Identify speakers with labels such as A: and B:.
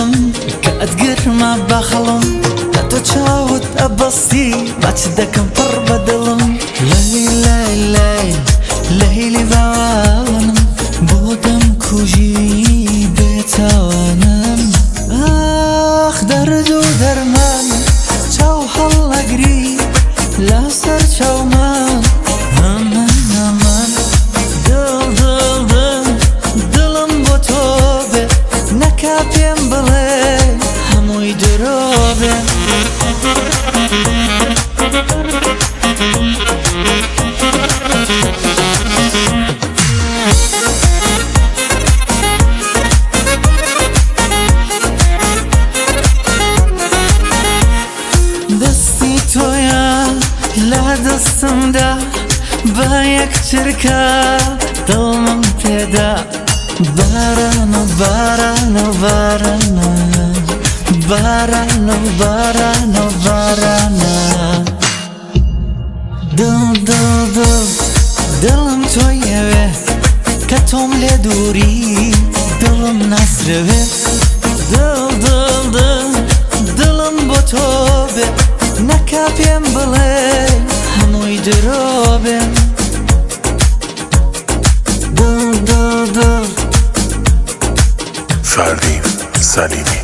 A: دلم که ادگرما بخلم تو چاوت ابستی بچ دکم پر بدلم لیلی لیلی بوانم بودم کجی بتوانم آخ درد و درمان چاو حل اگری لسر چاو من aman دلم با تو به نکپیم بله هموی درابه دستی تویا لدستم ده با یک چرکه دلم پیدا باران و باران و باران باران و باران و باران دلم تویه که توم لدوری دلم نصره دلم با تو به نکپیم بله هموی درابه
B: فردین سلیمی